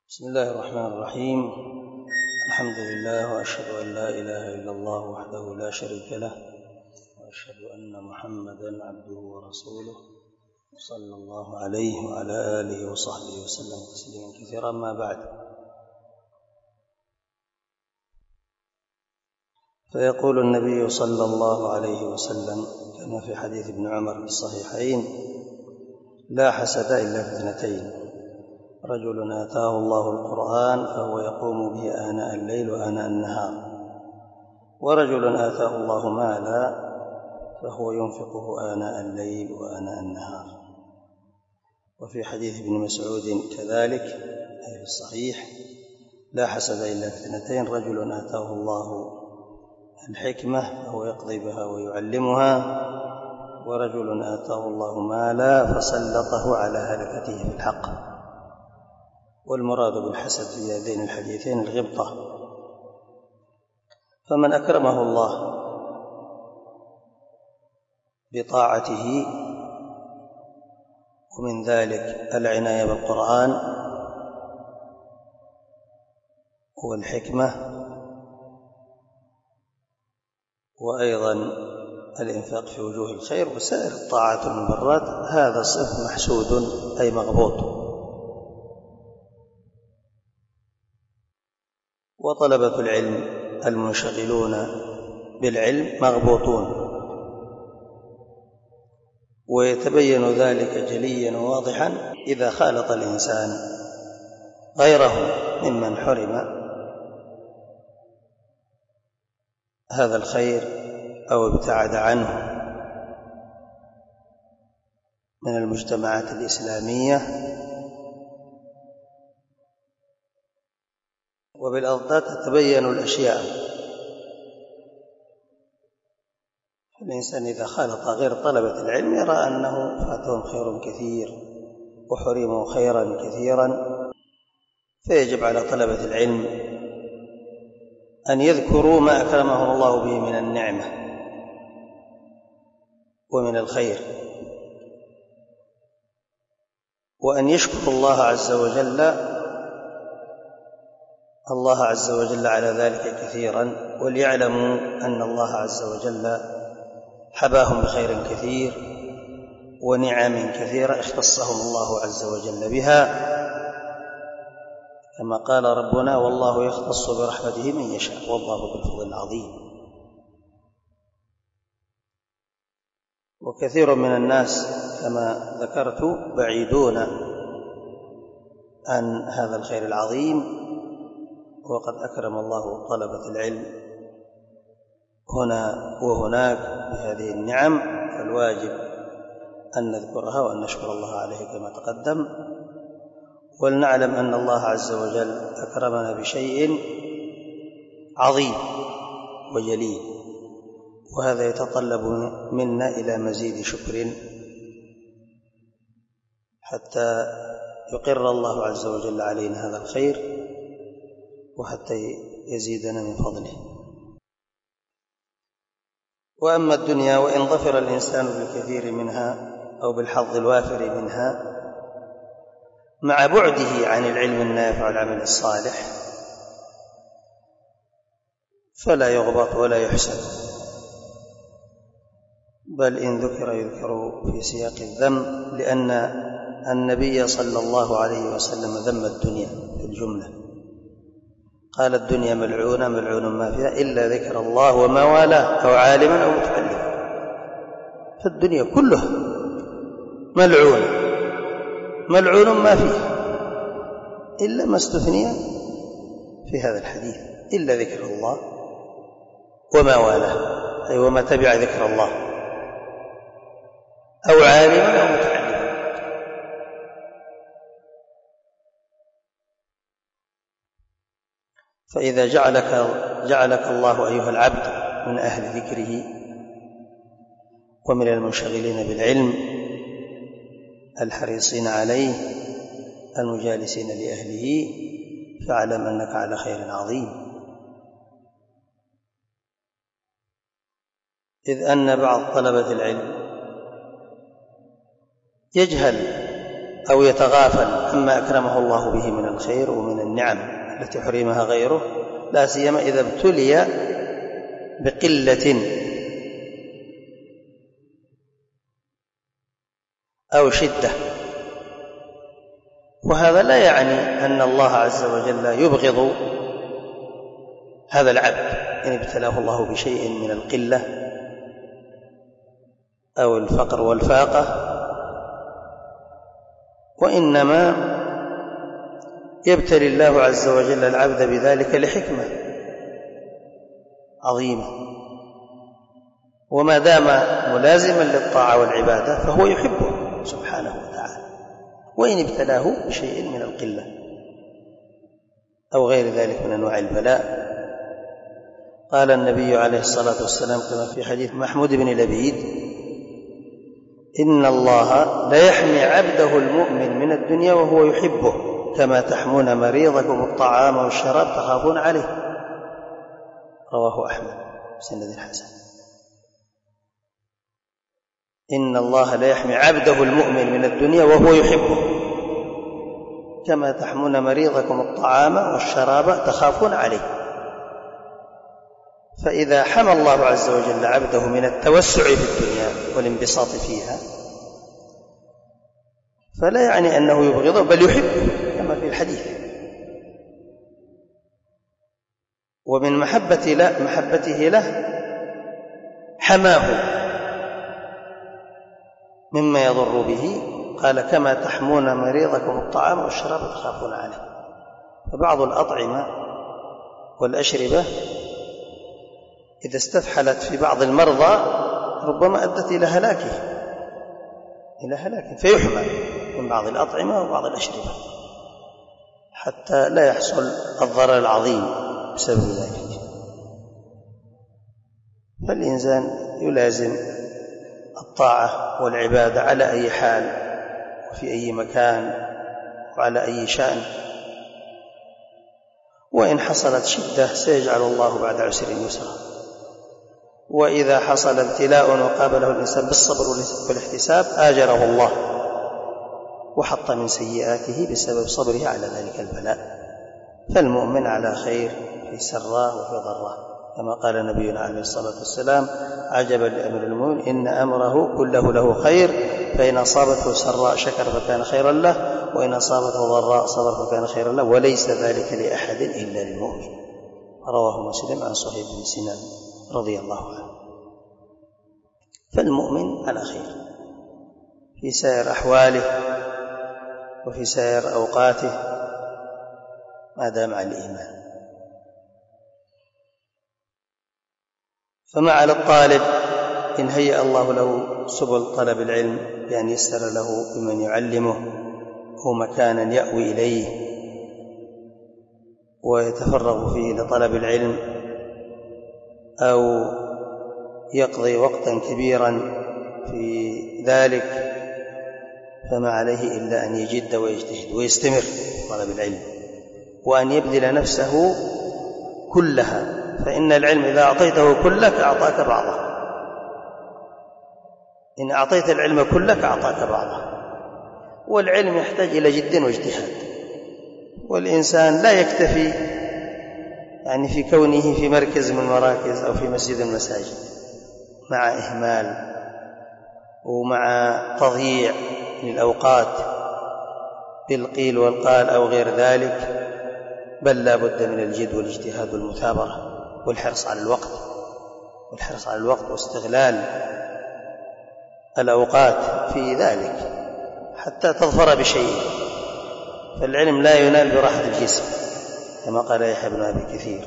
بسم الله الرحمن الرحيم. الحمد لله، وأشهد أن لا إله إلا الله وحده لا شريك له، وأشهد أن محمدا عبده ورسوله صلى الله عليه وعلى آله وصحبه وسلم تسليما كثيرا. ما بعد، فيقول النبي صلى الله عليه وسلم كما في حديث ابن عمر في الصحيحين: لا حسد إلا في اثنتين: رجل آتاه الله القرآن فهو يقوم به آناء الليل وآناء النهار، ورجل آتاه الله مالا فهو ينفقه آناء الليل وآناء النهار. وفي حديث ابن مسعود كذلك أي في الصحيح: لا حسد إلا في اثنتين: رجل آتاه الله الحكمة فهو يقضي بها ويعلمها، ورجل آتاه الله مالا فسلطه على هلكته في الحق. والمراد بالحسد في هذين الحديثين الغبطة. فمن أكرمه الله بطاعته، ومن ذلك العناية بالقرآن والحكمة، وأيضا الإنفاق في وجوه الخير وسائر الطاعات والمبرات، هذا صف محسود أي مغبوط. وطلبة العلم المنشغلون بالعلم مغبوطون، ويتبين ذلك جليا وواضحا إذا خالط الإنسان غيره ممن حرم هذا الخير أو ابتعد عنه من المجتمعات الإسلامية. وبالأضداد تتبين الأشياء. الإنسان إذا خالط غير طلبة العلم يرى أنه فاتهم خير كثير وحرموا خيرا كثيرا، فيجب على طلبة العلم أن يذكروا ما أكرمهم الله به من النعمة ومن الخير، وأن يشكروا الله عز وجل على ذلك كثيرا، وليعلموا أن الله عز وجل حباهم بخير كثير ونعم كثيرة اختصهم الله عز وجل بها، كما قال ربنا: والله يختص برحمته من يشاء والله بالفضل العظيم. وكثير من الناس كما ذكرت بعيدون عن هذا الخير العظيم، وقد أكرم الله طلبة العلم هنا وهناك بهذه النعم، فالواجب أن نذكرها وأن نشكر الله عليه كما تقدم، ولنعلم أن الله عز وجل أكرمنا بشيء عظيم وجليل، وهذا يتطلب منا إلى مزيد شكر حتى يقر الله عز وجل علينا هذا الخير وحتى يزيدنا من فضله. وأما الدنيا وإن ظفر الإنسان بالكثير منها أو بالحظ الوافر منها، مع بعده عن العلم النافع والعمل الصالح، فلا يغبط ولا يحسن، بل إن ذكر يذكر في سياق الذم، لأن النبي صلى الله عليه وسلم ذم الدنيا في الجملة، قال: الدنيا ملعونة ملعون ما فيها إلا ذكر الله وما والاه أو عالما أو متكلما. فالدنيا كلها ملعون ما فيها إلا ما استثني في هذا الحديث: إلا ذكر الله وما والاه، أي وما تبع ذكر الله، أو عالما أو متكلما. فإذا جعلك الله أيها العبد من أهل ذكره ومن المنشغلين بالعلم الحريصين عليه المجالسين لأهله، فاعلم أنك على خير عظيم. إذ أن بعض طلبة العلم يجهل أو يتغافل عما أكرمه الله به من الخير ومن النعم التي حرمها غيره، لا سيما إذا ابتلي بقلة أو شدة. وهذا لا يعني أن الله عز وجل يبغض هذا العبد إن ابتلاه الله بشيء من القلة أو الفقر والفاقة، وإنما يبتلي الله عز وجل العبد بذلك لحكمة عظيمة، وما دام ملازما للطاعة والعبادة فهو يحبه سبحانه وتعالى، وإن ابتلاه بشيء من القلة أو غير ذلك من أنواع البلاء. قال النبي عليه الصلاة والسلام كما في حديث محمود بن لبيد: إن الله لا يحمي عبده المؤمن من الدنيا وهو يحبه كما تحمون مريضكم الطعام والشراب تخافون عليه. رواه أحمد بسند الحسن. إن الله لا يحمي عبده المؤمن من الدنيا وهو يحبه كما تحمون مريضكم الطعام والشراب تخافون عليه. فإذا حمى الله عز وجل عبده من التوسع في الدنيا والانبساط فيها فلا يعني أنه يبغضه بل يحبه كما في الحديث. ومن محبته له حماه مما يضر به، قال: كما تحمون مريضكم الطعام والشراب تخافون عليه. فبعض الأطعمة والأشربة إذا استفحلت في بعض المرضى ربما أدت إلى هلاكه فيحمى من بعض الأطعمة وبعض الأشربة حتى لا يحصل الضرر العظيم بسبب ذلك. فالإنسان يلازم الطاعة والعبادة على أي حال وفي أي مكان وعلى أي شأن، وإن حصلت شدة سيجعل الله بعد عسر يسرا، وإذا حصل ابتلاء وقابله الإنسان بالصبر والاحتساب آجره الله وحط من سيئاته بسبب صبره على ذلك البلاء. فالمؤمن على خير في سراء وفي ضراء، كما قال نبينا عليه الصلاة والسلام: عجبا لأمر المؤمن إن أمره كله له خير، فإن أصابته سراء شكر فكان خيرا له، وإن أصابته ضراء صبر فكان خيرا له، وليس ذلك لأحد إلا للمؤمن. رواه مسلم عن صهيب بن سنان رضي الله عنه. فالمؤمن على خير في سائر أحواله وفي سائر أوقاته ما دام على الإيمان. فما على الطالب إن هيأ الله له سبل طلب العلم بأن يسر له بمن يعلمه ومكانا يأوي إليه ويتفرغ فيه لطلب العلم، أو يقضي وقتا كبيرا في ذلك، فما عليه إلا أن يجد ويجتهد ويستمر في طلب العلم، وأن يبذل نفسه كلها، فإن العلم إذا أعطيته كلك أعطاك بعضه، إن أعطيت العلم كلك أعطاك بعضه. والعلم يحتاج إلى جد واجتهاد، والإنسان لا يكتفي يعني في كونه في مركز من المراكز أو في مسجد من المساجد مع إهمال ومع تضييع للأوقات بالقيل والقال أو غير ذلك، بل لا بد من الجد والاجتهاد والمثابرة والحرص على الوقت واستغلال الأوقات في ذلك حتى تظفر بشيء. فالعلم لا ينال براحة الجسم كما قال يحيى بن أبي كثير،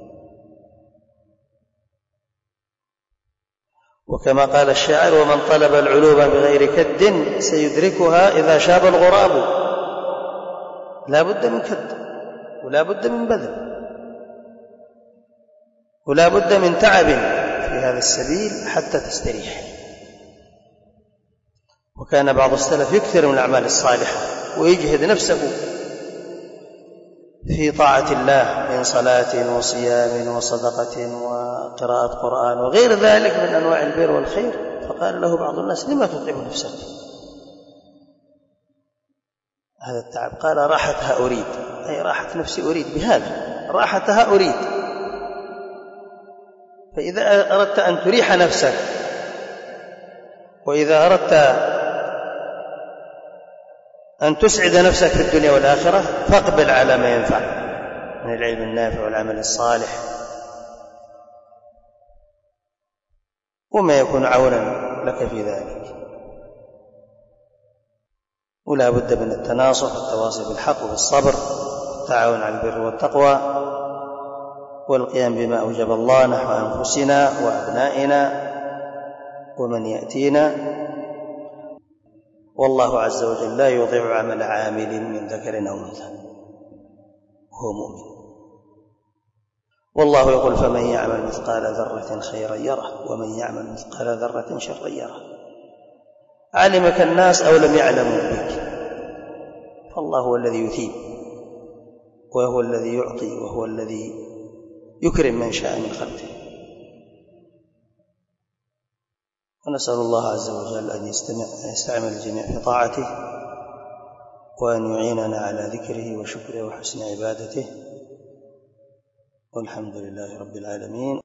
وكما قال الشاعر: ومن طلب العلوم بغير كد سيدركها إذا شاب الغراب. لا بد من كد، ولا بد من بذل، ولا بد من تعب في هذا السبيل حتى تستريح. وكان بعض السلف يكثر من الأعمال الصالحة ويجهد نفسه في طاعة الله من صلاة وصيام وصدقة وقراءة قرآن وغير ذلك من أنواع البر والخير، فقال له بعض الناس: لما تتعب نفسك؟ هذا التعب. قال راحتها أريد، أي راحة نفسي أريد بهذا، راحتها أريد. فإذا أردت أن تريح نفسك، وإذا أردت أن تسعد نفسك في الدنيا والآخرة فاقبل على ما ينفع من العلم النافع والعمل الصالح وما يكون عونا لك في ذلك. ولا بد من التناصح والتواصي بالحق وبالصبر والتعاون على البر والتقوى والقيام بما أوجب الله نحو أنفسنا وأبنائنا ومن يأتينا. والله عز وجل لا يضيع عمل عامل من ذكر أو أنثى وهو مؤمن. والله يقول فمن يعمل مثقال ذرة خيرا يره ومن يعمل مثقال ذرة شرا يره. علمك الناس أو لم يعلموا بك، فالله هو الذي يثيب وهو الذي يعطي وهو الذي يكرم من شاء من خلقه. ونسأل الله عز وجل أن يستعمل الجميع في طاعته وأن يعيننا على ذكره وشكره وحسن عبادته، والحمد لله رب العالمين.